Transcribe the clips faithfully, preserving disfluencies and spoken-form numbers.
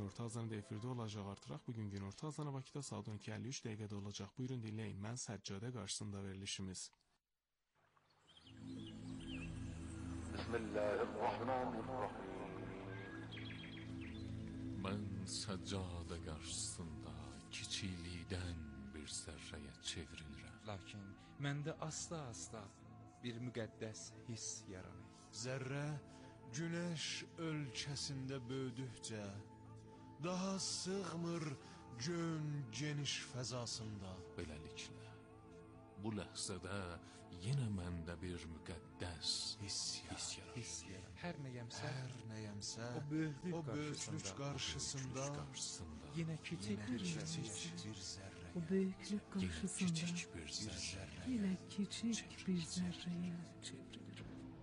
Günorta azanı da efirdə olacaq artıraq. Bugün Günorta azanı Bakıda saat on iki əlli üç dəqiqədə olacaq. Buyurun dinləyin. Mən Səccadə qarşısında verilişimiz. Bismillahirrahmanirrahim. Mən Səccadə qarşısında kiçiklikdən bir zərrəyə çevrilirəm. Lakin məndə asta-asta bir müqəddəs hiss yaranır. Zərrə günəş ölkəsində böyüdükcə daha sığmır gön geniş fəzasında. Beləliklə, bu ləhzədə yenə məndə bir müqəddəs Hiss yaranır. Hiss yaranır. Hər nəyəmsə, Hər nəyəmsə o böyüklük o böyüklük qarşısında, qarşısında qarşısında yenə kiçik bir kiçik zərrəyə, bir zərrəyə O büyüklük karşısında kiçik bir zərrə yine küçük bir zerreye çevrilir.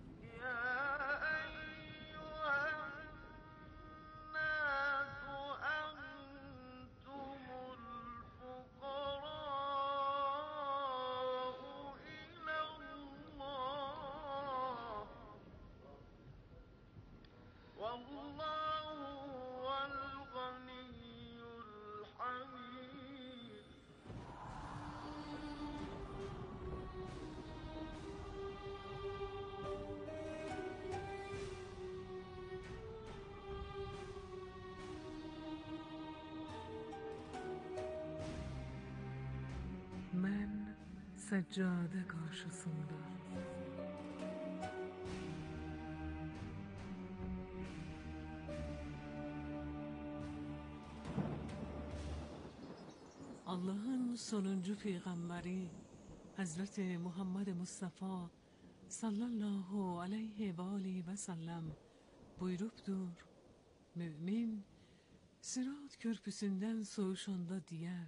Ben seccade karşısında Allah'ın sonuncu peygamberi Hazreti Muhammed Mustafa sallallahu aleyhi ve aleyhi ve sellem buyurupdur. Mümin Sırat Körpüsünden soğuşanda diyer: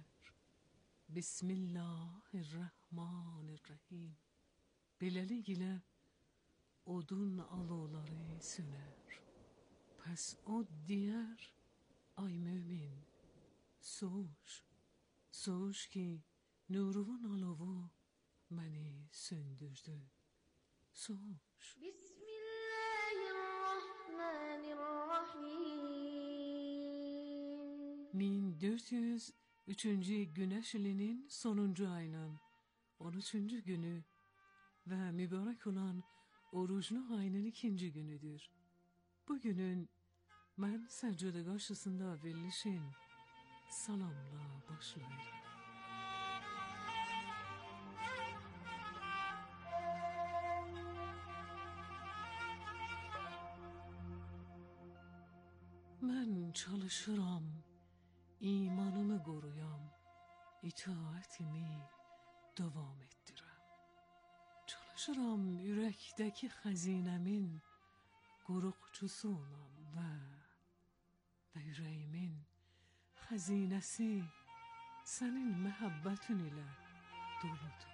Bismillahirrahmanirrahim. Beləliklə odun alovları söner. Pes o diyer: ay mümin, soğuş, soğuş ki nurun alovu beni söndürdü. Soğuş. Bismillahirrahmanirrahim. bin dört yüz üçüncü Güneş ilinin sonuncu ayının on üçüncü günü ve mübarek olan oruçlu ayının ikinci günüdür. Bugünün ben seccade karşısında verilişin salamla başlayır. Ben çalışıram, imanımı koruyam, itaatimi devam ettirem. Çalışıram yürekteki hazinemin qorukçusu olam ve ve yüreğimin hazinesi senin məhəbbətin ile doludur.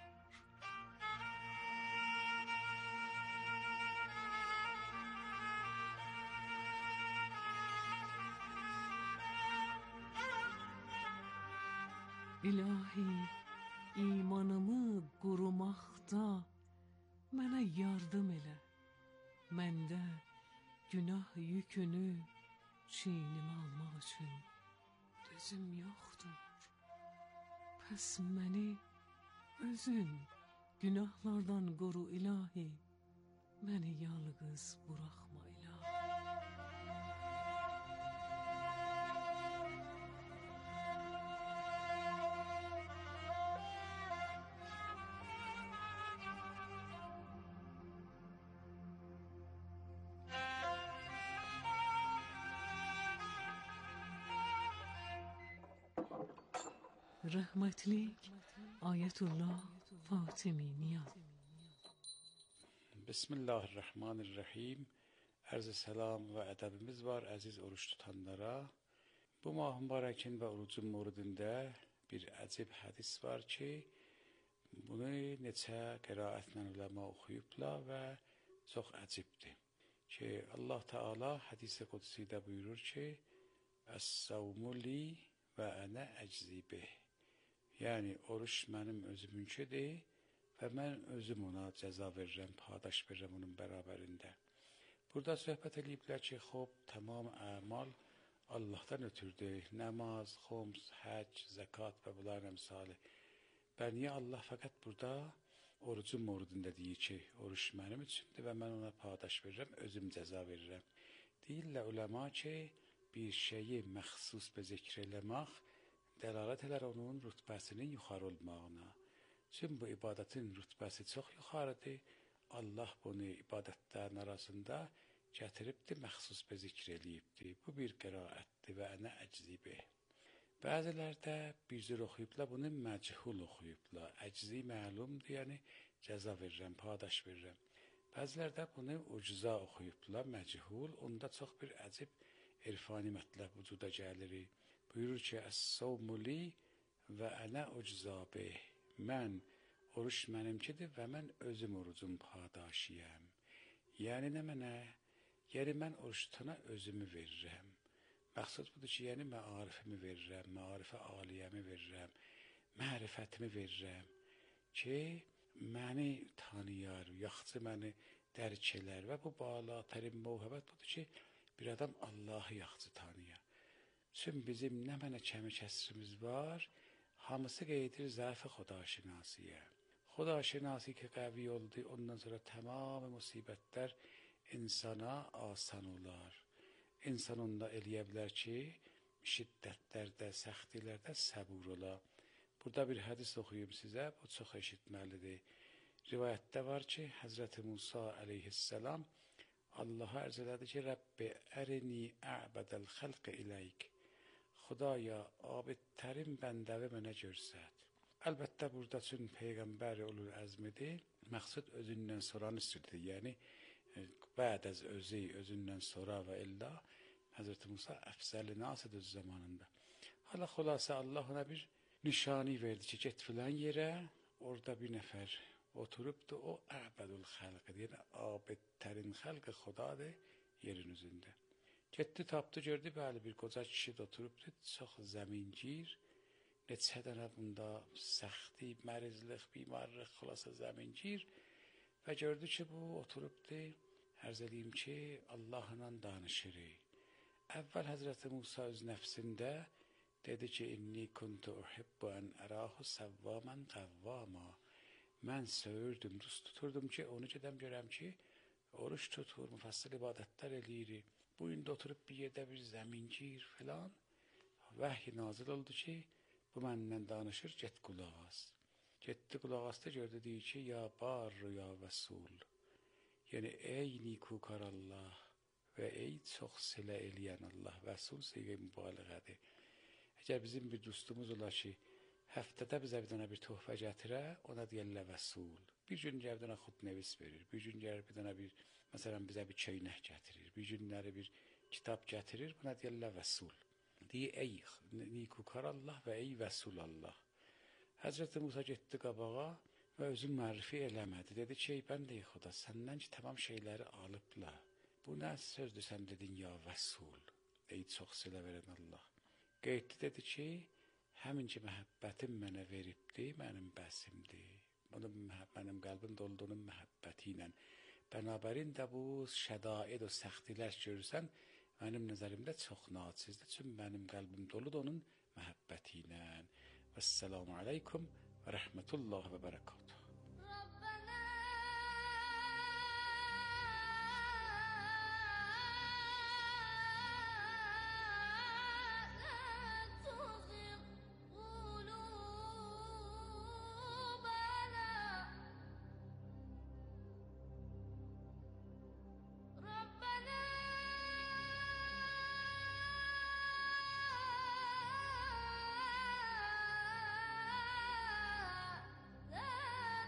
İlahi, imanımı qorumaqda mənə yardım elə. Məndə günah yükünü çiynimə almaq üçün düzüm yoxdur. Pəs məni özün günahlardan qoru ilahi. Məni yalqız buraxma ilahi. Rahmetlik Ayetullah Fatimi Niyaz. Bismillahirrahmanirrahim. Ərz-i səlam və ədəbimiz var əziz oruç tutanlara. Bu mah mübarəkin və orucun mövridində bir əcib hədis var ki, bunu neçə qiraətlə uləma oxuyublar və çox əcibdir. Ki Allah Teala hədis-i qudsidə buyurur ki, Əs-savmu li və ənə əczibih. Yəni, oruç mənim özümünkidir və mən özüm ona cəza verirəm, padaş verirəm onun bərabərində. Burada söhbət ediblər ki, xob, tamam əmal Allahdan ötürdür. Namaz, xums, həc, zəkat və bunların əmsali. Və niyə Allah fəqət burada orucun mövzusunda deyir ki, oruç mənim üçündür və mən ona paydaş verirəm, özüm cəza verirəm. Deyirlər uləma ki, bir şeyi məxsus bir zikr eləmək dəlalət elər onun rütbəsinin yuxarı olmağına. Çünki bu ibadətin rütbəsi çox yuxarıdır. Allah bunu ibadətlərin arasında gətiribdir, məxsus bir zikr eləyibdir. Bu bir qiraətdir və ənə əczibi. Bəzilər də bir cür oxuyublar, bunu məchul oxuyublar. Əczi məlumdur, yəni cəza verirəm, paydaş verirəm. Bəzilər də bunu ucza oxuyublar, məchul. Onda çox bir əcib irfani mətləb vücuda gəlir. Buyurur ki, əs-savmu li və ənə ucza bih. Mən, oruç mənimkidir və mən özüm orucun paydaşıyam. Yəni nə mənə? Yəni mən oruç tutana özümü verirəm. Məqsud budur ki, yəni məarifimi verirəm, məarifə aliyəmi verirəm, mərifətimi verirəm ki, məni tanıyar, yaxçı məni dərk elər və bu balatərin muhabbət budur ki, bir adam Allahı yaxçı tanıyar. Çünki bizim nə mənə kəmi kəsrimiz var, hamısı qeydir zəif-i xudaşinasiyə. Xudaşinasi ki, qəvi oldu, ondan sonra tamam musibətlər insana asan olar. İnsan onda eləyə bilər ki, şiddətlərdə, səxtilərdə səbur ola. Burada bir hədis oxuyum sizə, bu çox eşitməlidir. Rivayətdə var ki, Həzrəti Musa əleyhissalam Allaha ərz elədi ki, Rəbbi ərini əbədəl xəlqə iləyik. Xudaya, abidtərin bəndəvi mənə görsət. Əlbəttə, burada üçün Peyğəmbər ulul əzmidir, məqsud özündən soran istəyirdi. Yəni, bəd əz özü, özündən sonra və illa Həzrəti Musa əfzəli nasıdır zamanında. Hala xülasə Allah ona bir nişani verdi ki, get filan yerə, orada bir nəfər oturubdur, o əbədül xəlqdir, yəni abidtərin xəlqi xudadır yerin üzündə. Getdi, tapdı, gördü, bəli, bir qoca kişi də oturubdur, çox zəmingir, neçə dənə bunda səxti, mərizlik, bimarlıq, xülasə zəmingir və gördü ki, bu oturubdur, ərz eləyim ki, Allahla danışırıq. Əvvəl Həzrəti Musa öz nəfsində dedi ki, inni kuntu uhibbu ən ərahu səvvamən qəvvama. Mən söyürdüm, rus tuturdum ki, onu gedəm görəm ki, oruç tutur, müfəssəl ibadətlər eləyir. Bu indi oturub bir yerdə bir zəmingir filan, vəhy nazil oldu ki, bu məndən danışır, get qulaq as. Getdi qulaq asdı, gördü, deyir ki, ya barru ya vəsul. Yəni, ey nikukar Allah və ey çox silə eləyən Allah, vəsul siyə mübaliğədir. Əgər bizim bir dostumuz olar ki, həftədə bizə bir dənə bir töhfə gətirə, ona deyərlər vəsul. Bir gün gəlir bir dənə xudnevis verir, bir gün gəlir bir dənə bir, məsələn, bizə bir köynək gətirir, bir günləri bir kitab gətirir, buna deyərlər vəsul. Deyir, ey nikukar Allah və ey vəsul Allah. Həzrəti Musa getdi qabağa və özün mərifi eləmədi. Dedi ki, ey bəndə-i xuda, səndən ki, tamam şeyləri alıblar. Bu nə sözdür sən dedin, ya vəsul, ey çox silə verən Allah. Qeydli dedi ki, həmin ki, məhəbbətim mənə veribdi, mənim bəsimdir. Bunun mənim qəlbim dolduğunun məhəbbəti ilə. Bənabərin də bu şədaid o səxtilər görürsən, mənim nəzərimdə çox naçizdir. Çünki mənim qəlbim doludur onun məhəbbəti ilə. Vəssalamu aleykum və rəhmətullah və bərəkatuhu. لا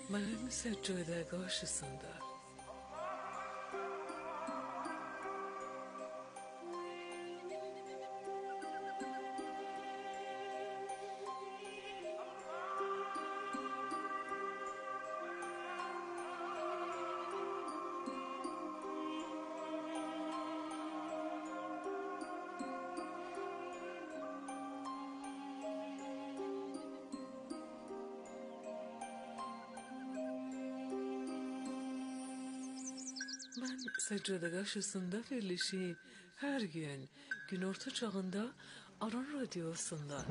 Mən səccadə qarşısında Mən səccadə qarşısında verilişi hər gün günorta çağında Aran Radiosunda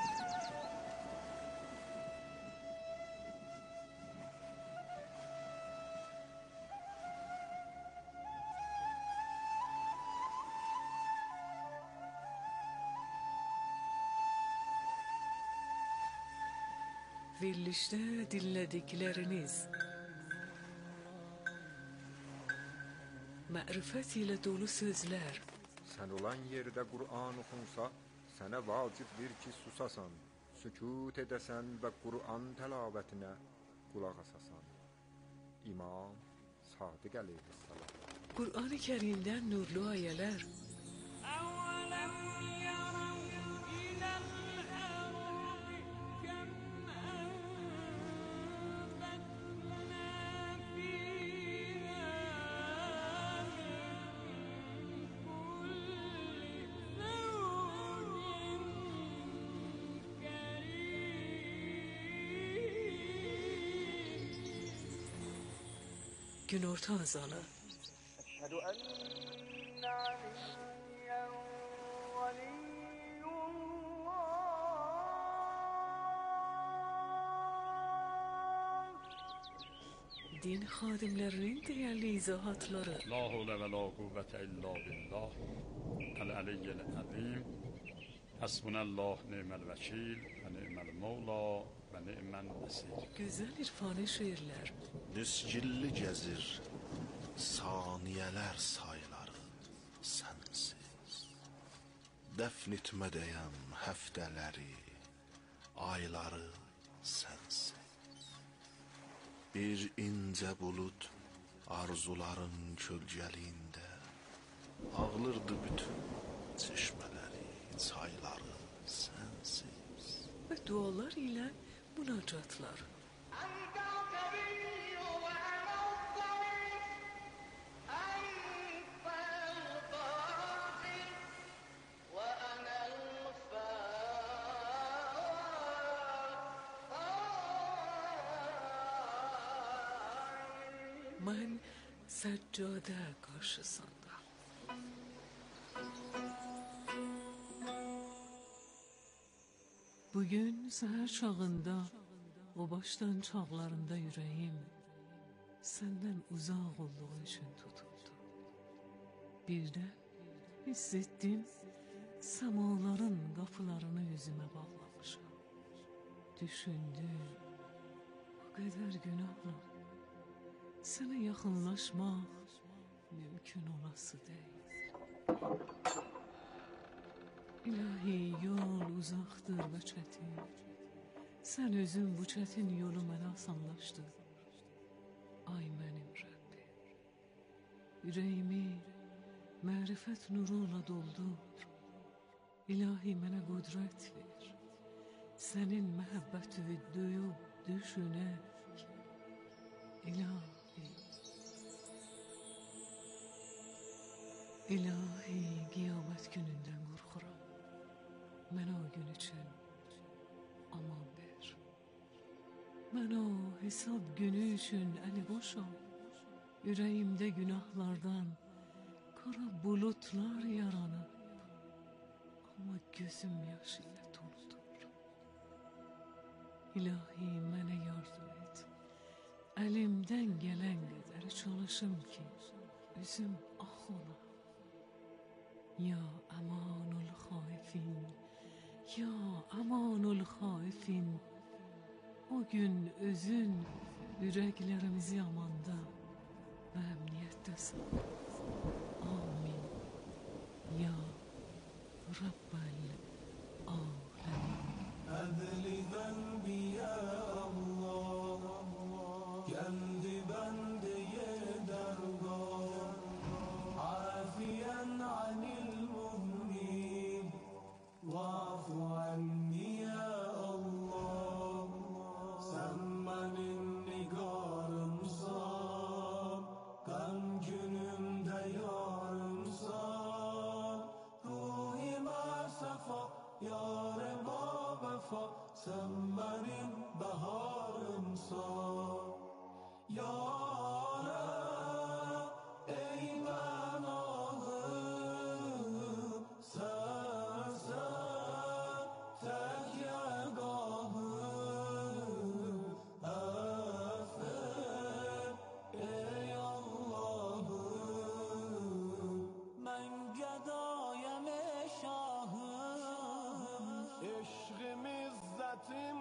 verilişdə dinlədikləriniz mərifət ilə dolu sözlər, Sən olan yerdə Qur'an oxunsa, sənə vacibdir ki, susasan, sükut edəsən və Qur'an təlavetinə qulaq asasan. İmam Sadiq əleyhissalam. Qur'an-ı Kərimdən nurlu ayələr, günorta azanı, أشهد أن عليا ولي الله din xadimlərinin dəyərli izahatları, لا حول ولا قوة إلا بالله العلي العظيم حسبنا الله نعم الوكيل ونعم المولى ونعم النصير. gözəl irfani şeirlər, Nisgilli gəzir saniyələr sayları sənsiz. Dəfn etmədəyəm həftələri, ayları sənsiz. Bir incə bulut arzuların kölgəliyində ağlırdı bütün çeşmələri, çayları sənsiz. və dualar ilə münacatlar. أنت الكبير وأنا الضعيف أنت القادر وأنا الفاعل. Mən səccadə qarşısında. Bugün səhər çağında, o başdan çağlarında ürəyim səndən uzaq olduğu üçün tutuldu. Birdən hiss etdim, səmaların qapılarını üzümə bağlamışam. Düşündüm, o qədər günahla sənə yaxınlaşmaq mümkün olası deyil. İlahi, yol uzaqdır və çətin. Sən özün bu çətin yolu mənə asanlaşdır. Ay mənim Rəbbim, ürəyimi mərifət nuruyla doldur. İlahi, mənə qudrət ver. Sənin məhəbbətini duyub düşünək. İlahi, İlahi, qiyamət günündən qorxuram. Mənə o gün üçün aman ver. Mən o hesab günü üçün əli boşam. Ürəyimdə günahlardan qara bulutlar yaranıb. Amma gözüm yaş ilə doludur. İlahi, mənə yardım et. Əlimdən gələn qədər çalışım ki, üzüm ax ola. Ya amanul xaifin, ya amanul xaifin. O gün özün ürəklərimizi amanda və əmniyyətdəsən. Amin. Ya Rabbel Alemin. أذل ذنبي يا الله با وفا sen benim baharımsan Yâre ey ben ahım sen sen tek yegahım affet ey Allah'ım ben gedayem şahım eşkım izzetim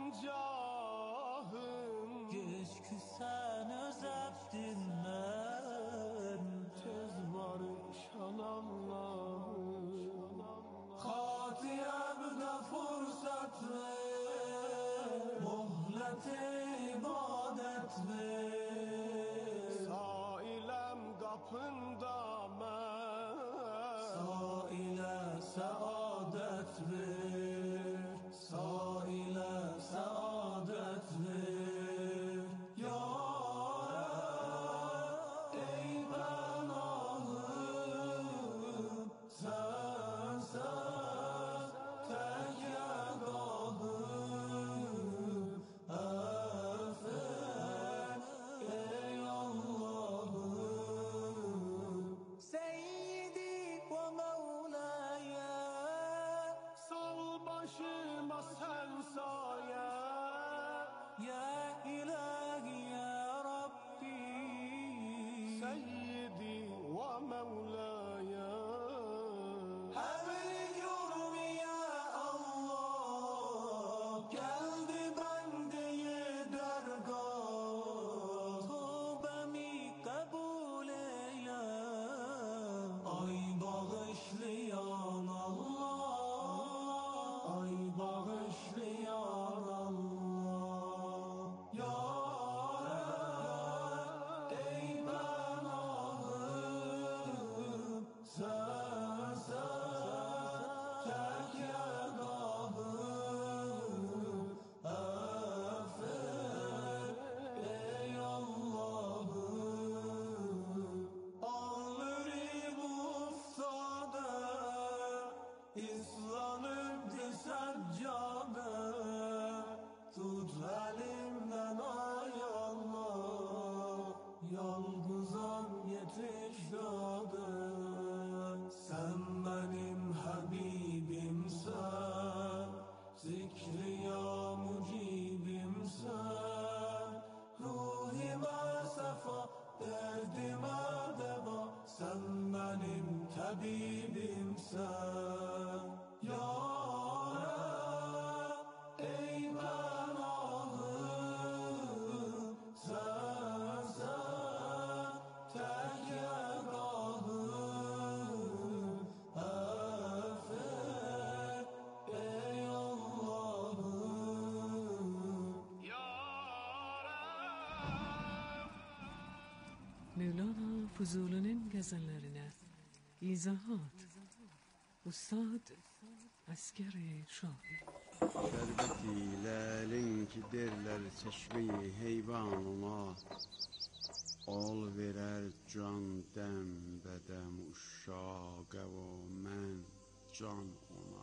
cahım geç ki sen özettin ben tez barışan Allah'ım Hatiyemde fırsat ver muhlet ibadet ver Sailem kapında ben Saile saadet ver Saile saadet ver Yâre ey ben ahım sen sen tek yegahım affet ey Allah'ım Seyyidi ve Mevlaya Sal başıma sen saye Ya ilahi ya Rabbi Seyyidi ve Mevlaya Hebli cürmi ya Allah Geldi bendeye dergah Tövbemi kabul eyle Ay bağışlayan Allah Ay bağışlayan Allah Yâre ey ben ahım sen sen tek yegahım affet ey Allah'ım Ağlarım ufsada İslanıp seccade Tut elimden ay Allah Yalgızan yetiş dade Sen benim Habibimsen Zikri ya mucibimsen Ruhime sefa derdime deva Sen benim tabibimsen Yâre ey ben ahım sen sen tek yegahım affet ey Allah'ım Mevlana Fuzuli'nin gazellerine izahat Ustad Askeri Şahi Şerbeti lalin ki derler çeşmeyi heyvanına Ol verer can dem bedem uşağa ve men can ona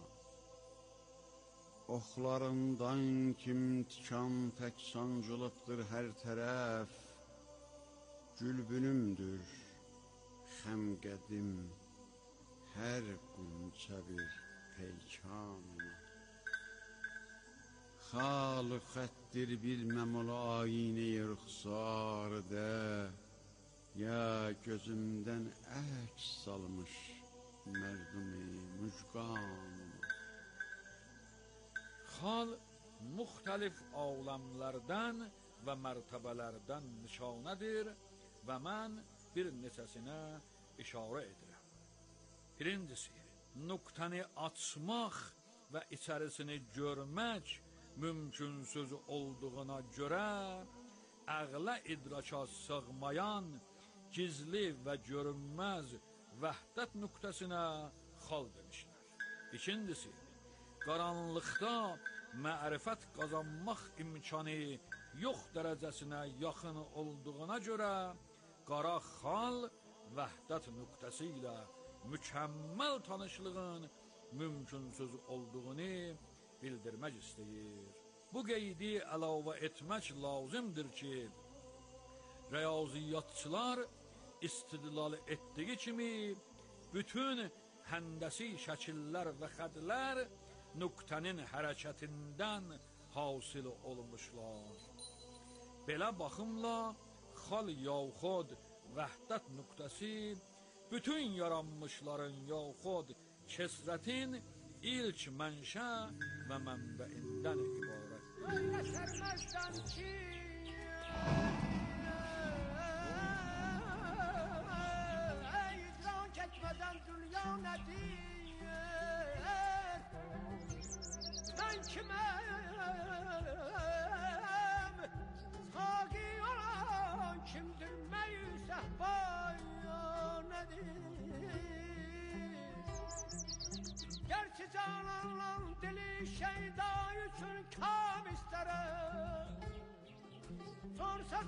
Oxlarından kim tikan tek sancılıqdır her tərəf Gülbünümdür xəm qədim hər qunça bir peykanına Xalı xəttir bilməm ola ayine-i rüxsardə Ya gözümdən əks salmış mərdumi müjganıma Xal muxtəlif aləmlərdən və mərtəbələrdən nişanədir və mən bir neçəsinə işarə edirəm. Birincisi, nöqtəni açmaq və içərisini görmək mümkünsüz olduğuna görə əqlə idraka sığmayan gizli və görünməz vəhdət nöqtəsinə xal demişlər. İkincisi, qaranlıqda mərifət qazanmaq imkanı yox dərəcəsinə yaxın olduğuna görə qara xal vəhdət nöqtəsi ilə mükəmməl tanışlığın mümkünsüz olduğunu bildirmək istəyir. Bu qeydi əlavə etmək lazımdır ki, riyaziyyatçılar istidlal etdiyi kimi bütün həndəsi şəkillər və xədlər nöqtənin hərəkətindən hasil olmuşlar. Belə baxımla xal yaxud vəhdət nöqtəsi bütün yaranmışların yaxud kəsrətin ilk mənşə və mənbəindən ibarət. Öyrəşərməzdən ki ey idrak etmədən dünya nədir? Mən kiməm? Saqi olan kimdir? Məyü səhbaya nədir? Gerçi cananla dili şeyda üçün kam isterim. Sorsa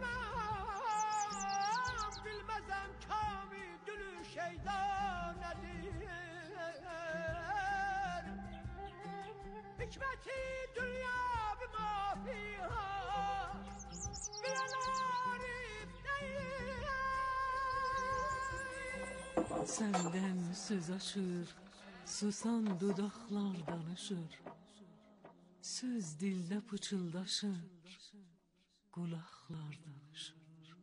canam bilmezem kami dülü şeyda nedir? Hikmeti dünya bima fiha bilen arif değil. Senden söz açır, susan dudaklar danışır. Söz dilde pıçıldaşır, kulaklar danışır.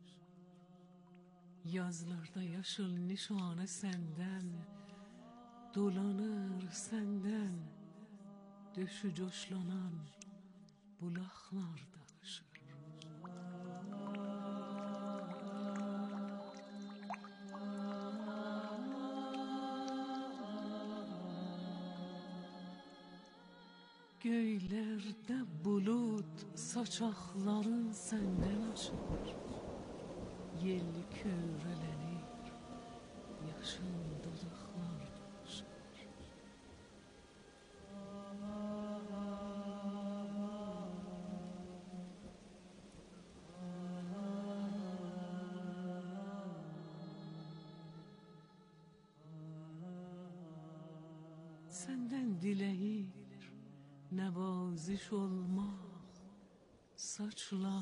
Yazlarda yaşıl nişanı senden, dolanır senden, döşü coşlanan bulaklar danışır. Göylerde bulut saçakların senden açılır. Yelli körelenir, yaşın dudaklar danışır. Senden dileyir nevaziş olmak, saçlar,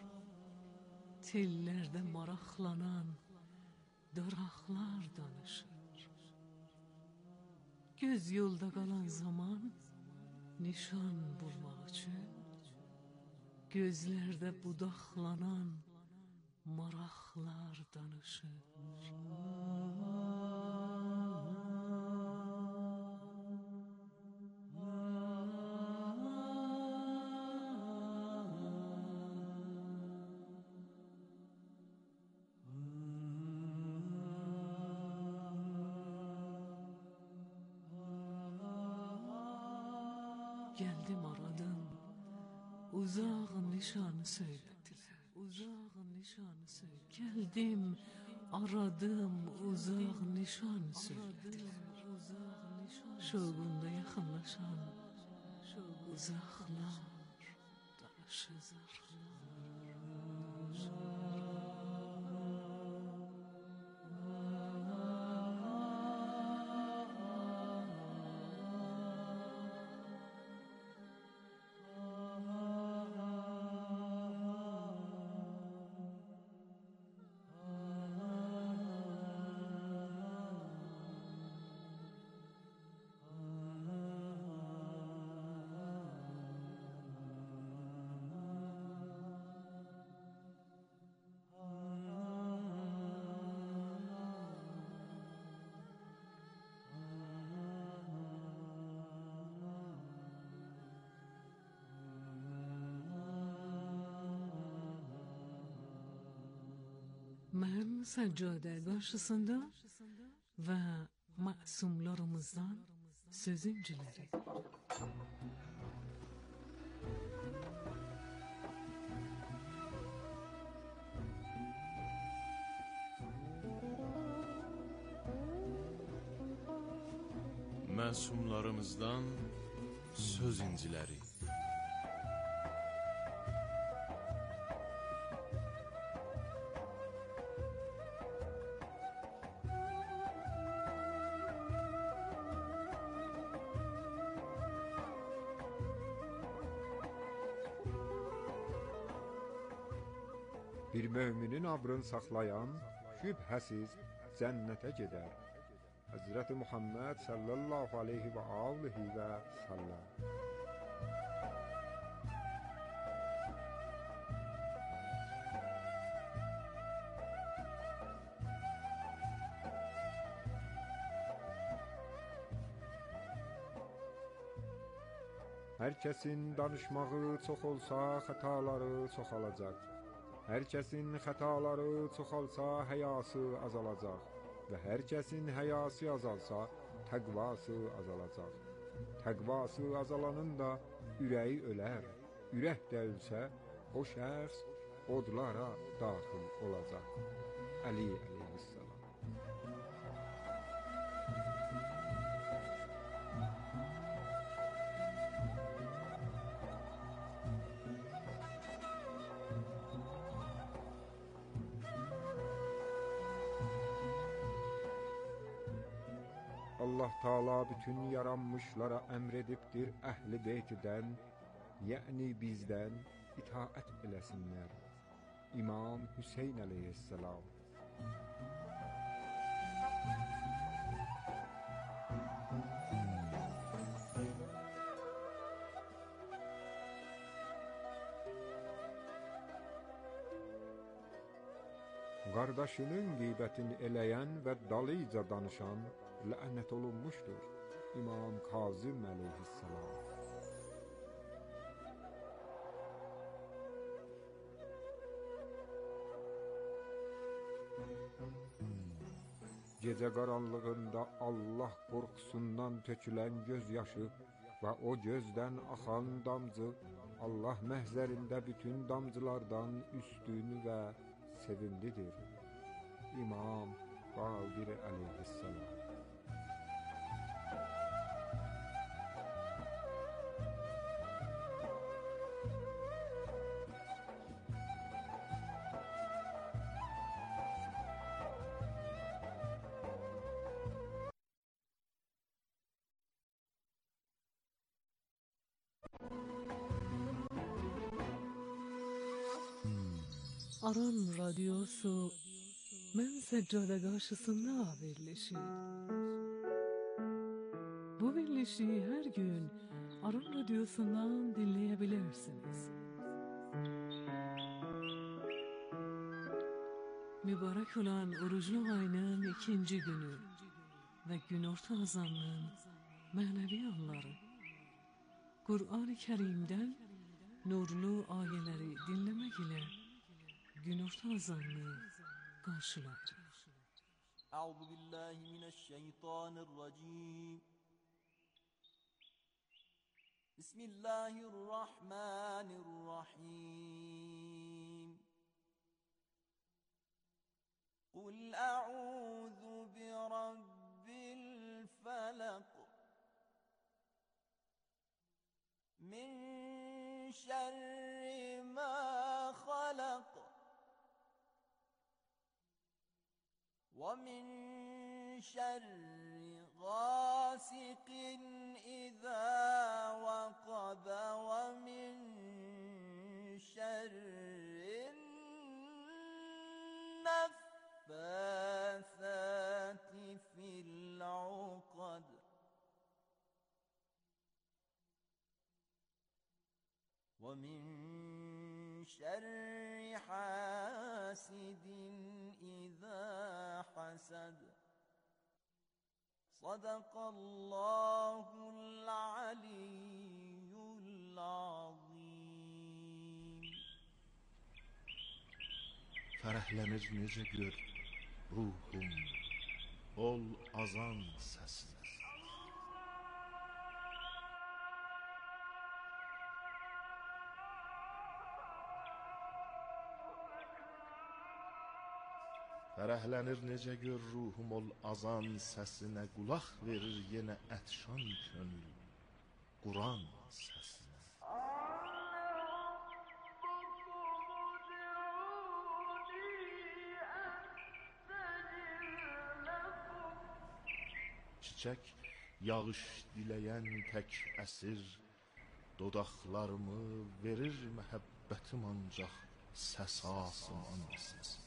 tellerde maraklanan dıraqlar danışır. Göz yolda kalan zaman nişan bulmak için, gözlerde budaklanan maraqlar danışır. Geldim aradım, uzak nişanı söylediler. Uzak nişanı söylediler. Geldim aradım, uzak nişan söylediler. Şoğunda yakınlaşan uzaklar danışır. Ben seccade karşısında ve masumlarımızdan sözüncüleri. Məsumlarımızdan söz inciləri. Bir möminin abrın saxlayan şübhəsiz cənnətə gedər. Həzrəti Muhammed sallallahu aleyhi və alihi və səlləm. Hər kəsin danışmağı çox olsa, xətaları çoxalacaq. Hər kəsin xətaları çoxalsa, həyası azalacaq. Və hər kəsin həyası azalsa, təqvası azalacaq. Təqvası azalanın da ürəyi ölər. Ürək də ölsə, o şəxs odlara daxil olacaq. Əli əleyhissalam. Allah Taala bütün yaranmışlara əmredibdir əhli beytidən, yəni bizdən itaət eləsinlər. İmam Hüseyn əleyhissalam. Qardaşının qeybətini eləyən və dalıca danışan lənət olunmuşdur. İmam Kazım əleyhissalam. Gecə qaranlığında Allah qorxusundan tökülən göz yaşı və o gözdən axan damcı Allah məhzərində bütün damcılardan üstün və sevimlidir. İmam Baqir əleyhissalam. Aran Radyosu Mən Səccade qarşısında verilişi. Bu verilişi her gün Aran Radyosu'ndan dinleyebilirsiniz. Mübarek olan oruçlu ayının ikinci günü ve günorta azanının manevi anları. Kur'an-ı Kerim'den nurlu ayeleri dinlemek ile günorta azanını karşılar. Euzu billahi mineşşeytanirracim. Bismillahirrahmanirrahim. Kul a'udhu bi rabbil felak. Min şerri ma halak. وَمِنْ شَرِّ غَاسِقٍ إِذَا وَقَبَ وَمِنْ شَرِّ النَّفَّاثَاتِ فِي الْعُقَدِ وَمِنْ شَرِّ حَاسِدٍ إِذَا حَسَدَ. Sadakallahul aliyyul azim. Fərəhlənir necə gör ruhum, ol azan səsi. Fərəhlənir necə gör ruhum, ol azan səsinə, qulaq verir yenə ətşan könül Quran səsinə. Çiçək yağış diləyən tək əsir, dodaqlarımı verir məhəbbətim ancaq səs asman səsi.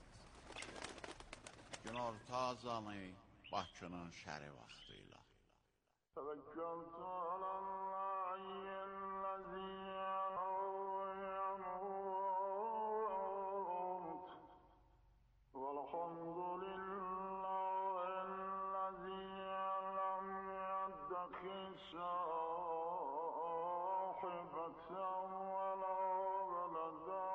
Günorta azanı Bakının şəri vaxtı ilə. توكلت على الله الذي يموت والحمد لله الذي لم يتخذ صاحبة ولا ولدا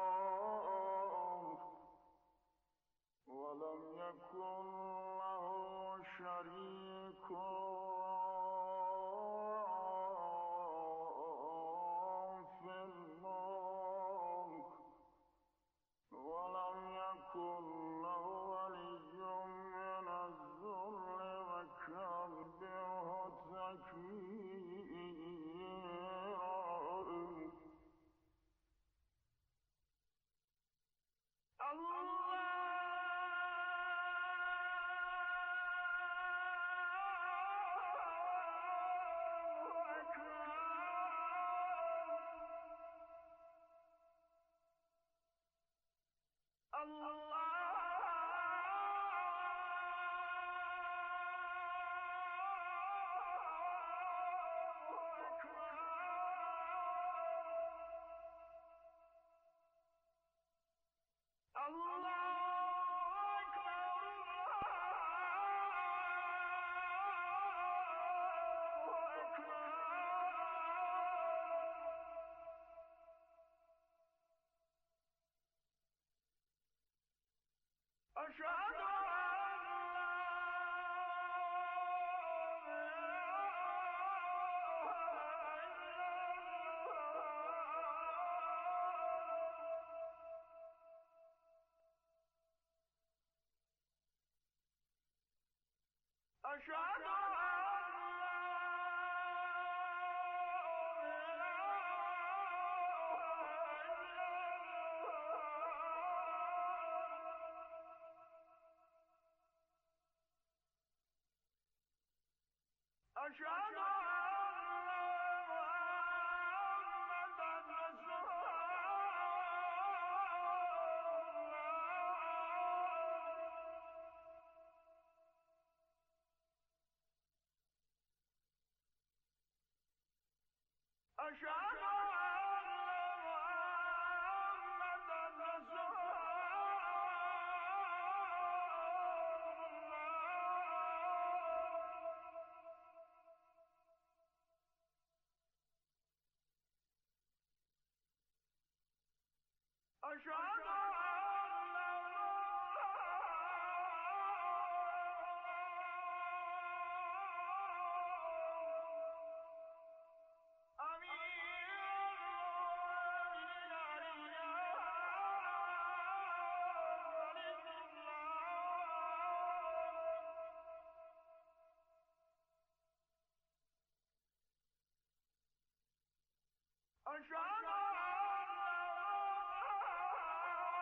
ولم يكن له شريك أشهد أشهد أشهد أشهد أشهد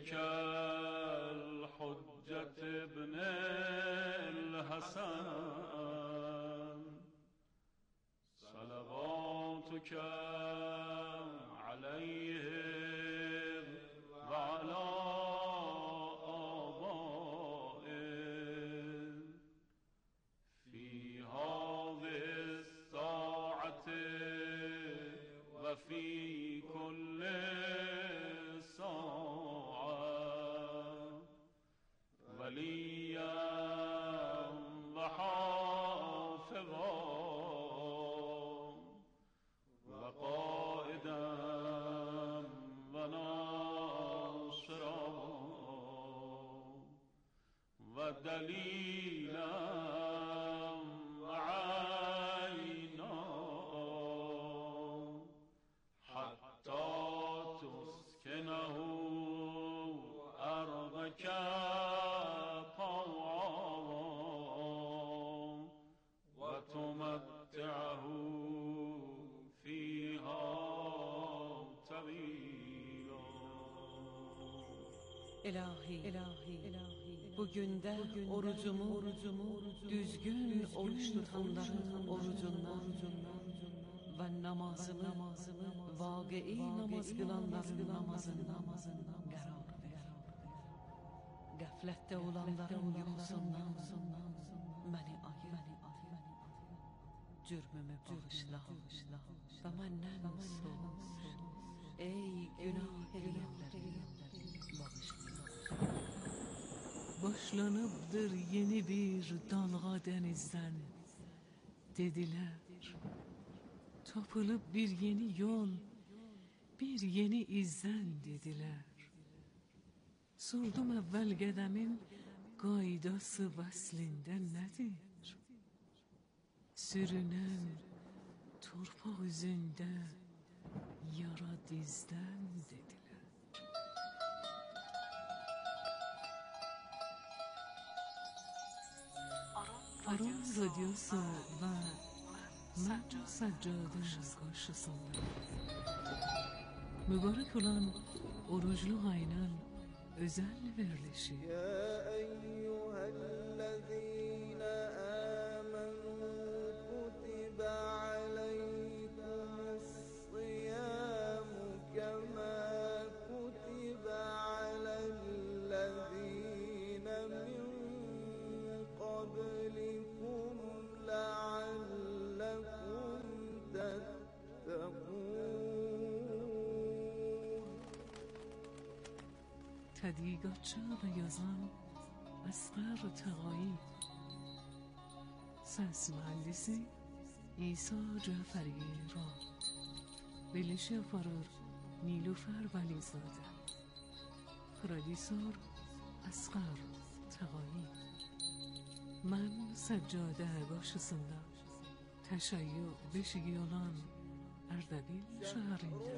إليك الحجة ابن الحسن صلواتك عليه وعلى آبائه في هذه الساعة وفي كل ساعة وليا وحافظا وقائدا وناصرا ودليلا وعينا حتى تسكنه أرضك طوعا وتمتعه فيها طويلا. İlahi, ilahi, ilahi. Bugün de orucumu, orucumu düzgün oruç tutanların orucundan ve namazımı, namazımı vakıi namaz kılanların namazından karar ver. Gaflette olanların yuhusundan beni ayır. Cürmümü bağışla ve benden soğuk. Ey günah edenlerim bağışla. Başlanıpdır yeni bir dalga denizden dediler. Tapılıp bir yeni yol, bir yeni izden dediler. Sordum evvel qədemin qaydası vəslindən nədir? Sürünən torpaq üzündə yara dizdən dediler. Aram radyosu ve mən Səccade qarşısında mübarek olan oruçlu ayının özel verilişi. يا أيها الذين آمنوا كتب عليكم الصيام كما كتب على الذين من قبلكم لعلكم تتقون. تدیگاتچه و yazan Asghar Taqai. Ses mühendisi İsa Caferi Ra. Bilişi yaparır Nilufer Valizade. Prodüsör Asghar Taqai. Ben Səccade qarşısında təşəyyü beşiği olan Erdebil şəhərində.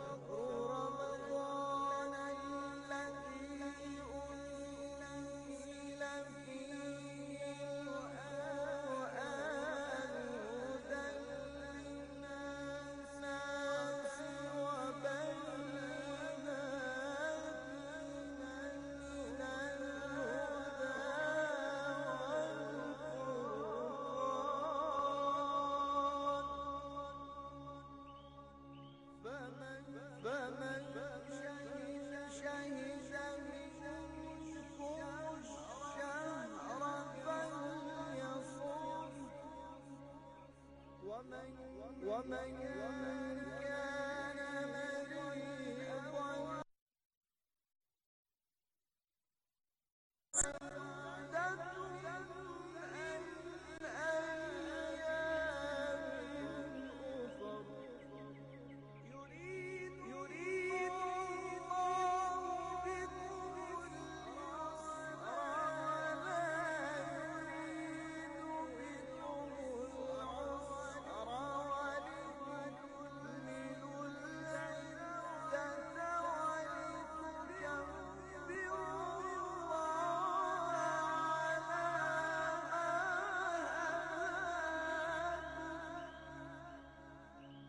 ومن كان مريضا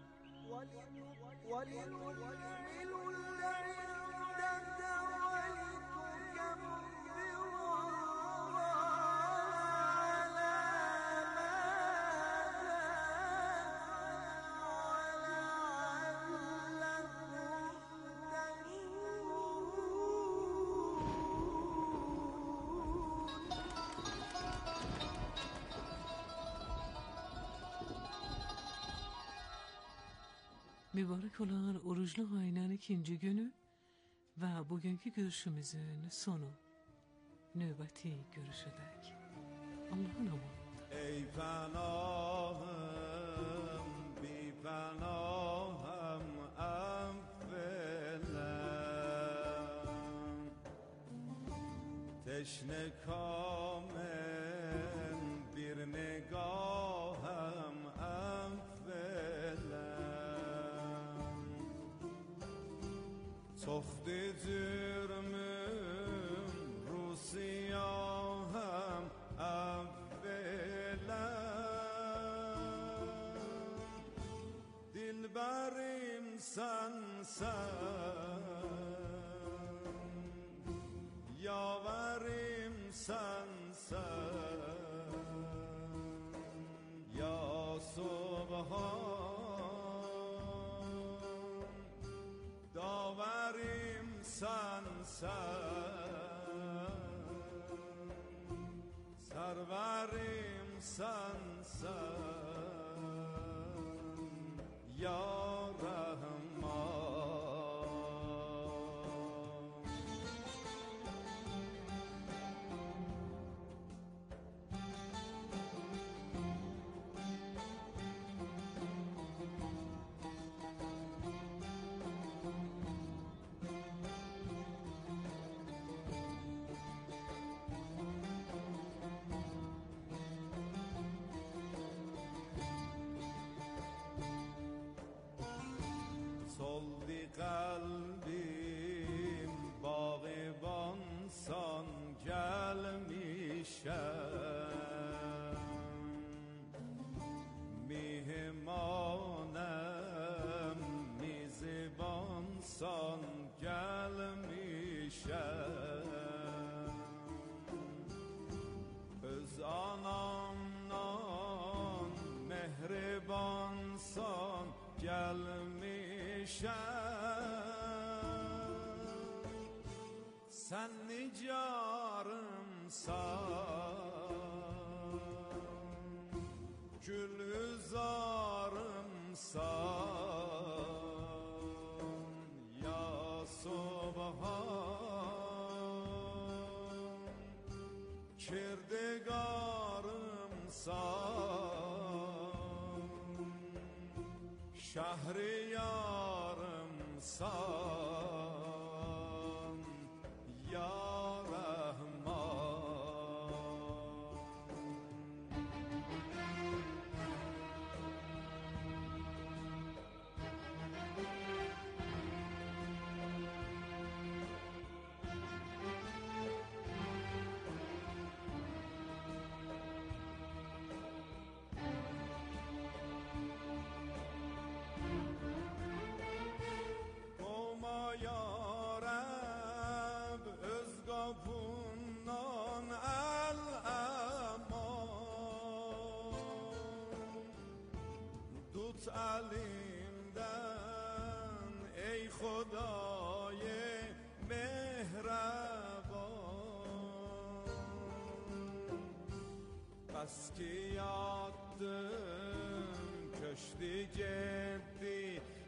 ولتكملوا العدة ولتكبروا Mübarek olan oruçlu ayının ikinci günü ve bugünkü görüşümüzün sonu. Nöbeti görüşedek. Allah'ın amanında. Ey panahım, bi panahım, affeylem. Teşne kamen, bir negahım, affeylem. Çoxdu cürmüm, rusiyahım, affeylem. Dilberim sensen, yaverim sensen, ya Subhan, daverim sensen, serverim sensen, ya Rahman. Soldi kalbim bağıbansan gelmişem. Mihmanem mizibansan gelmişem. Öz anamdan mehribansan gelmişem. Sen nicarımsan, gülüzarımsan, ya Subhan. Kirdigarımsan, şehriyarımsan, ya Rahman. Koma ya Rab, öz kapından el eman. Tut elimden ey Xuday mehreban. Bas ki yattım, köştü gitti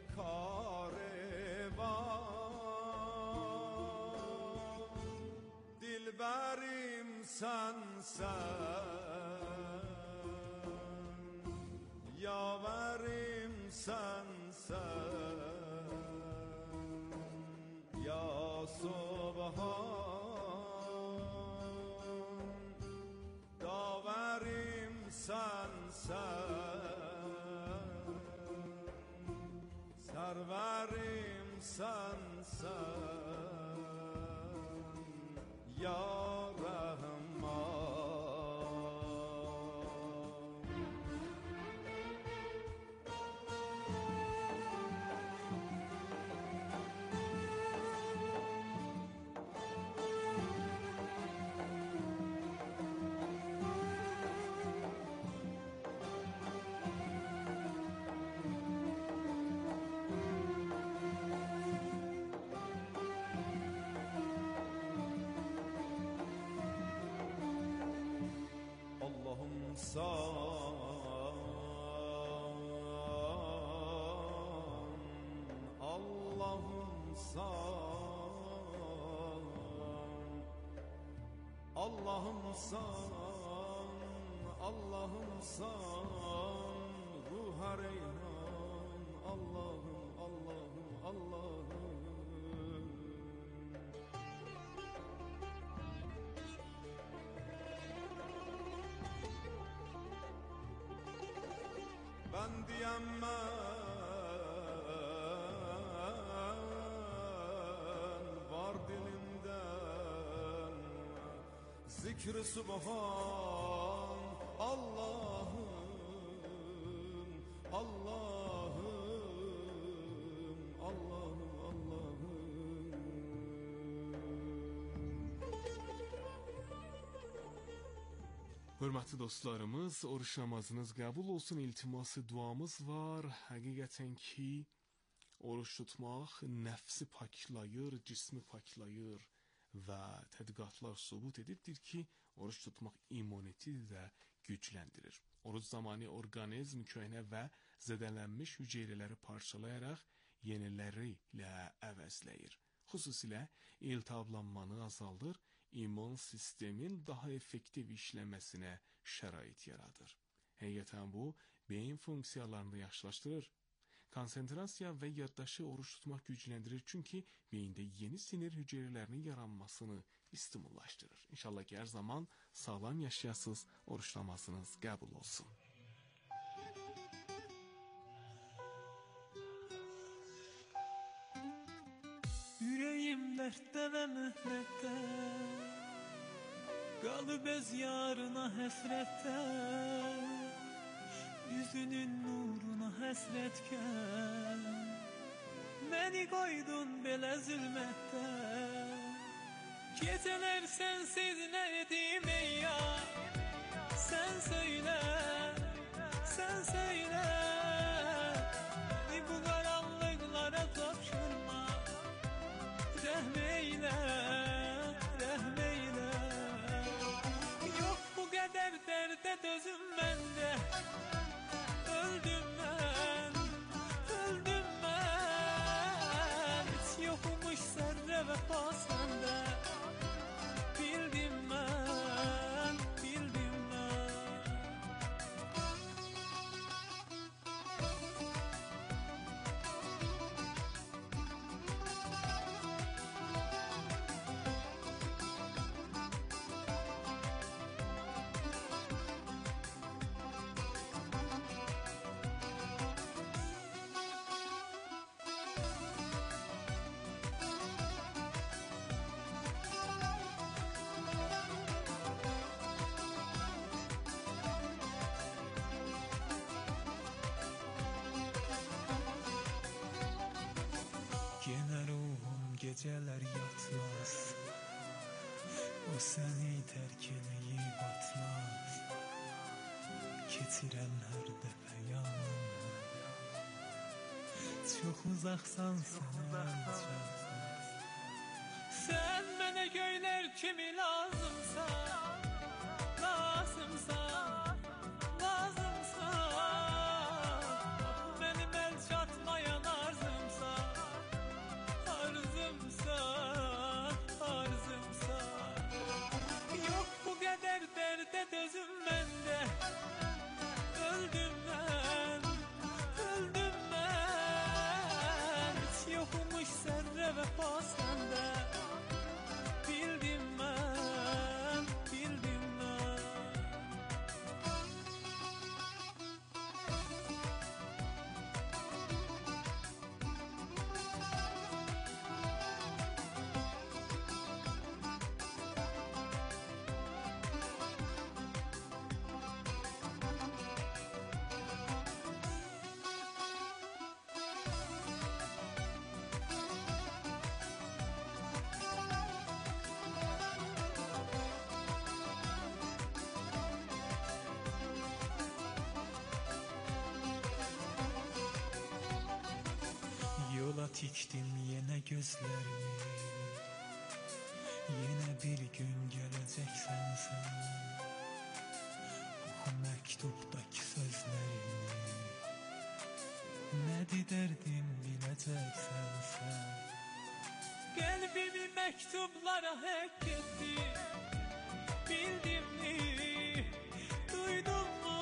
karvan. Dilberim sensen, yaverim sensen, ya Subhan, daverim sensen, serverim sensen, ya Rahman. Allah'ımsan, Allah'ımsan, ruha reyhan, Allah'ım, Allah'ım, Allah'ım. Ben diyemem var dilimden zikr-i subhan, Allah'ım, Allah'ım, Allah'ım, Allah'ım. Hörmətli dostlarımız, oruç namazınız qəbul olsun iltiması duamız var. Həqiqətən ki, oruç tutmaq nəfsi paklayır, cismi paklayır və tədqiqatlar sübut edibdir ki, oruç tutmaq immuniti də gücləndirir. Oruç zamanı orqanizm köhnə və zədələnmiş hüceyrələri parçalayaraq yeniləri ilə əvəzləyir. Xüsusilə iltihablanmanı azaldır, immun sistemin daha effektiv işləməsinə şərait yaradır. Həqiqətən bu, beyin funksiyalarını yaxşılaşdırır. Konsentrasiya və yaddaşı oruç tutmaq gücləndirir, çünki beyində yeni sinir hüceyrələrinin yaranmasını stimullaşdırır. İnşallah ki, hər zaman sağlam yaşayasınız, oruç namazınız qəbul olsun. Yüreğim dertte ve mühnette, kalıp öz yarına hesrette, yüzünün nuruna hasretken, beni koydun bele zulmette. Geceler sensiz ne edeyim ey ya, sen söyle, sen söyle. Bu karanlıklara topşurma, rahmeyle, rahmeyle. Yok bu kadar derde dözüm bende, öldüm ben, öldüm ben. Hiç yokmuş zerre vefa sende, bildim ben, bildim ben. Gene ruhum geceler yatmaz, o seni terk eleyip atmaz. Keçirem her defa yanımı, çok uzaksan sana sen bana göyler kimi lazımsa, lazımsa, lazımsa. Benim el çatmaya arzımsa, arzımsa, arzımsa. Yok bu kadar derde dözüm bende, öldüm ben, öldüm ben. Hiç yokmuş zerre vefa sende, bildim ben, bildim ben. Yola tiktim yine gözlerimi, yine bir gün geleceksen sen. Oku mektuptaki sözlerimi, nedir derdin bileceksen sen. Kalbimi mektuplara hak etti, bildin mi? Duydun mu?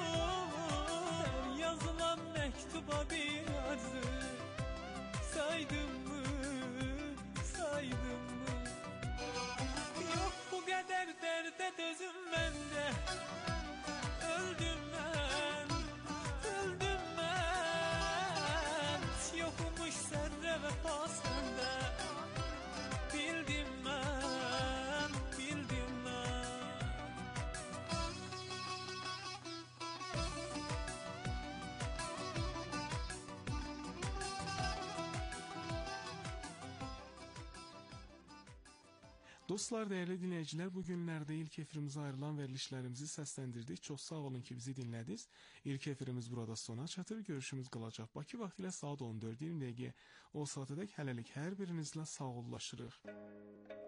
Yazılan mektuba bir arzu, saydın mı? Saydın mı? Yok bu kadar derde dözüm bende. Öldüm ben, öldüm ben. Yokmuş zerre vefa sende. Bildim ben, bildim ben. Dostlar, değerli dinleyiciler, bugünlerde ilk efirimize ayrılan verilişlerimizi seslendirdik. Çok sağ olun ki bizi dinlediniz. İlk efirimiz burada sona çatır. Görüşümüz qalacaq Bakı vaxtilə saat on dörd iyirmi dəqiqə. O saata dək hələlik hər birinizlə sağollaşırıq.